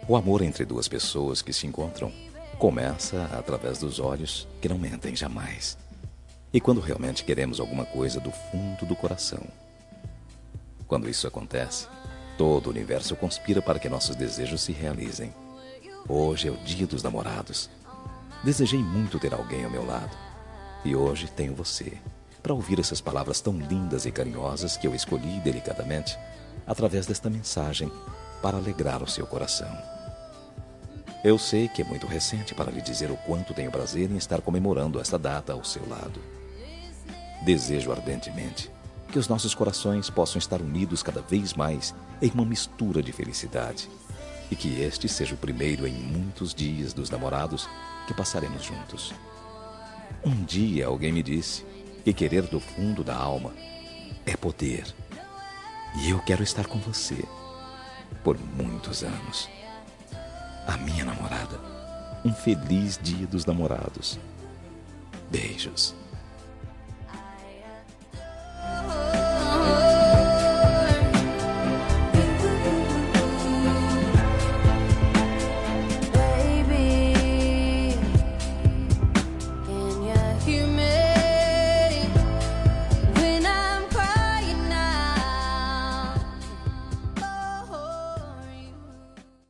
O amor entre duas pessoas que se encontram começa através dos olhos que não mentem jamais. E quando realmente queremos alguma coisa do fundo do coração. Quando isso acontece, todo o universo conspira para que nossos desejos se realizem. Hoje é o dia dos namorados. Desejei muito ter alguém ao meu lado. E hoje tenho você, para ouvir essas palavras tão lindas e carinhosas que eu escolhi delicadamente, através desta mensagem, para alegrar o seu coração. Eu sei que é muito recente para lhe dizer o quanto tenho prazer em estar comemorando esta data ao seu lado. Desejo ardentemente que os nossos corações possam estar unidos cada vez mais em uma mistura de felicidade e que este seja o primeiro em muitos dias dos namorados que passaremos juntos. Um dia alguém me disse que querer do fundo da alma é poder. E eu quero estar com você por muitos anos. A minha namorada. Um feliz dia dos namorados. Beijos.